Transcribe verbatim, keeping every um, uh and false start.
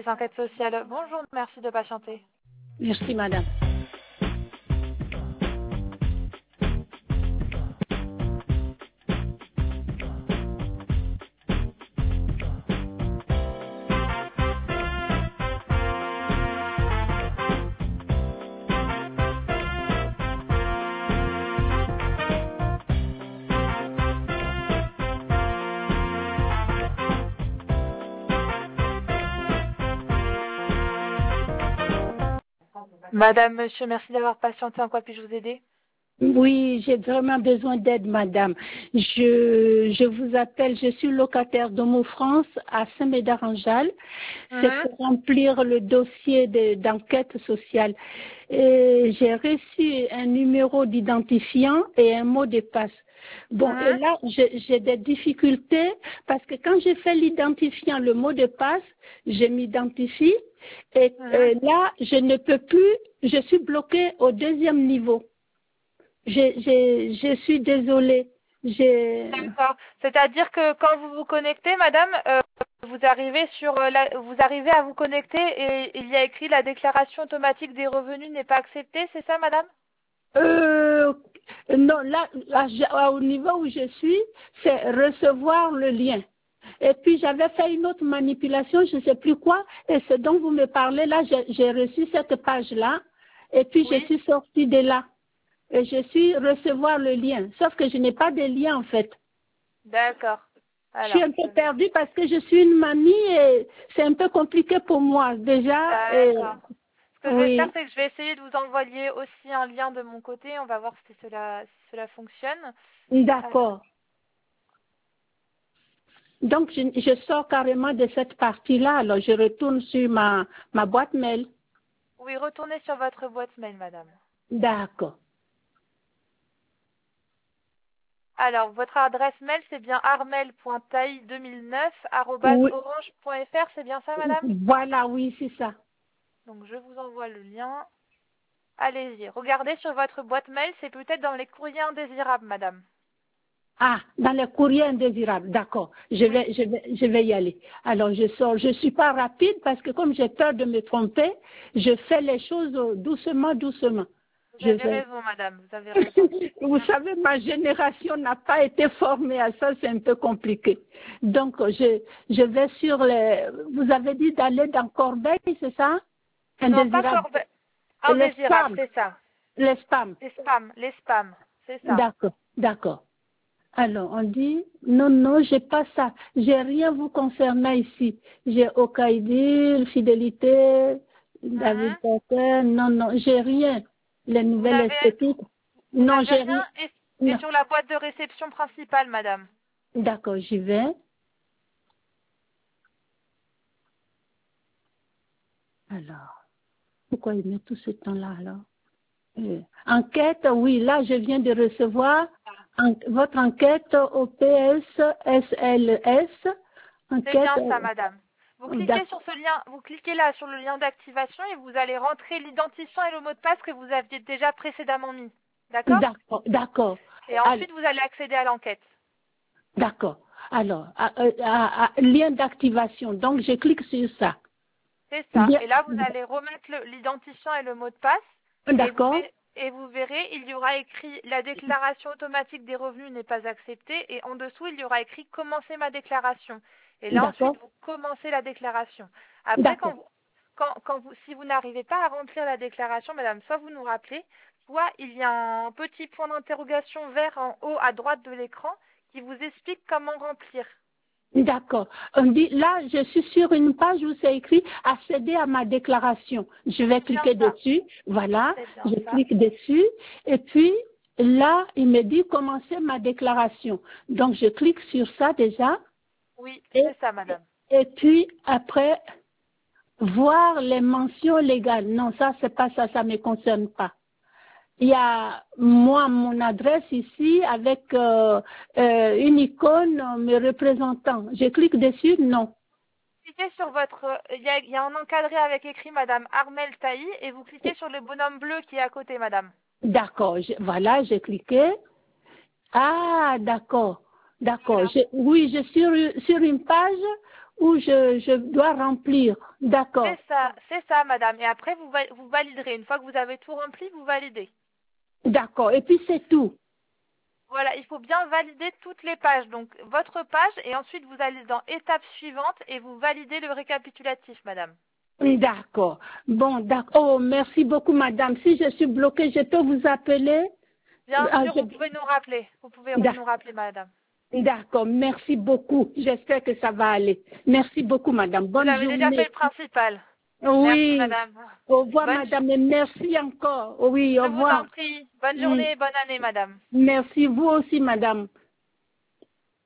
enquêtes sociales. Bonjour, merci de patienter. Merci, madame. Madame, monsieur, merci d'avoir patienté. En quoi puis-je vous aider? Oui, j'ai vraiment besoin d'aide, madame. Je, je vous appelle, je suis locataire de Mot France à Saint-Médard-en-Jalles. C'est Mhm. pour remplir le dossier de- d'enquête sociale. Et j'ai reçu un numéro d'identifiant et un mot de passe. Bon, Mhm. et là, j'ai j'ai des difficultés parce que quand j'ai fait l'identifiant, le mot de passe, je m'identifie et Mhm. euh, là, je ne peux plus, je suis bloquée au deuxième niveau. Je, je, je suis désolée. Je... D'accord. C'est-à-dire que quand vous vous connectez, madame, euh, vous arrivez sur euh, la, vous arrivez à vous connecter et il y a écrit la déclaration automatique des revenus n'est pas acceptée, c'est ça, madame? Euh, non, là, là, je- au niveau où je suis, c'est recevoir le lien. Et puis j'avais fait une autre manipulation, je ne sais plus quoi, et ce dont vous me parlez là, j'ai j'ai reçu cette page-là, et puis je Oui. suis sortie de là. Et je suis recevoir le lien, sauf que je n'ai pas de lien en fait. D'accord. Je suis Alors, un peu je vais. perdue parce que je suis une mamie et c'est un peu compliqué pour moi déjà. Et, D'accord. Ce que je vais faire, oui, c'est que je vais essayer de vous envoyer aussi un lien de mon côté. On va voir si cela, si cela fonctionne. Alors, d'accord. Donc, je, je sors carrément de cette partie-là. Alors, je retourne sur ma, ma boîte mail. oui, retournez sur votre boîte mail, madame. D'accord. Alors, votre adresse mail, c'est bien armel point taille deux mille neuf arobase Oui. orange point fr, c'est bien ça, madame? Voilà, oui, c'est ça. Donc, je vous envoie le lien. Allez-y, regardez sur votre boîte mail, c'est peut-être dans les courriers indésirables, madame. Ah, dans les courriers indésirables. D'accord. Je Oui, vais, je vais, je vais y aller. Alors, je sors. Je suis pas rapide parce que comme j'ai peur de me tromper, je fais les choses doucement, doucement. vous Je avez vais. raison, madame, vous avez raison. Vous savez, ma génération n'a pas été formée à ça, c'est un peu compliqué. Donc, je, je vais sur les... Vous avez dit d'aller dans Corbeil, c'est ça? Non, pas Indésirable. corbe... Les Indésirable, spams. c'est ça. Les spams. Les spams, les spams, c'est ça. D'accord, d'accord. Alors, on dit, non, non, j'ai pas ça. J'ai rien vous concernant ici. J'ai Okaïdil, Fidélité, David Mhm. Parker, non, non, j'ai rien. Les Vous nouvelles n'avez esthétiques. vous Non, n'avez j'ai rien. rien et, et Non. sur la boîte de réception principale, madame. D'accord, j'y vais. Alors, pourquoi il met tout ce temps-là alors? Euh, enquête, oui, là je viens de recevoir en- votre enquête au P S S L S. C'est Enquête, bien ça, euh, madame. Vous cliquez d'ac- sur ce lien, vous cliquez là sur le lien d'activation et vous allez rentrer l'identifiant et le mot de passe que vous aviez déjà précédemment mis. D'accord? d'accord, d'accord. Et Al- ensuite, vous allez accéder à l'enquête. D'accord. Alors, à- à- à- à- lien d'activation. Donc, je clique sur ça. C'est ça. Bien. Et là, vous allez remettre le- l'identifiant et le mot de passe. Et vous, D'accord, verrez, et vous verrez, il y aura écrit la déclaration automatique des revenus n'est pas acceptée. Et en dessous, il y aura écrit commencer ma déclaration. Et là, ensuite, d'accord, vous commencez la déclaration. Après, quand d'accord. vous, quand, quand vous, si vous n'arrivez pas à remplir la déclaration, madame, soit vous nous rappelez, soit il y a un petit point d'interrogation vert en haut à droite de l'écran qui vous explique comment remplir. D'accord. On dit, là, je suis sur une page où c'est écrit accéder à ma déclaration. Je vais C'est bien cliquer ça. dessus. Voilà. C'est bien Je ça. clique dessus. Et puis, là, il me dit commencer ma déclaration. Donc, je clique sur ça déjà. Oui, Et, c'est ça, madame. et puis, après, voir les mentions légales. Non, ça, c'est pas ça, ça me concerne pas. Il y a moi mon adresse ici avec euh, euh, une icône euh, me représentant. Je clique dessus, non. Cliquez sur votre, il y a, il y a un encadré avec écrit Madame Armel Tailly et vous cliquez sur le bonhomme bleu qui est à côté, Madame. D'accord, je- voilà, j'ai cliqué. Ah, d'accord, d'accord. Voilà. Je- Oui, je suis sur, sur une page où je, je dois remplir. D'accord. C'est ça, c'est ça, madame. Et après, vous, va- vous validerez. Une fois que vous avez tout rempli, vous validez. D'accord. Et puis c'est tout. Voilà, il faut bien valider toutes les pages. Donc, votre page, et ensuite, vous allez dans étape suivante et vous validez le récapitulatif, madame. D'accord. Bon, d'accord. Oh, merci beaucoup, madame. Si je suis bloquée, je peux vous appeler? Bien Ah, sûr, je- vous pouvez nous rappeler. Vous pouvez D'ac- nous rappeler, madame. D'accord. Merci beaucoup. J'espère que ça va aller. Merci beaucoup, madame. Vous Bonne avez déjà fait journée. le principal. Merci, Oui. madame. Au revoir, Bonne, madame, et merci encore. Oui, au je vous en revoir. prie. Bonne Mm. journée et bonne année, madame. Merci, vous aussi, madame.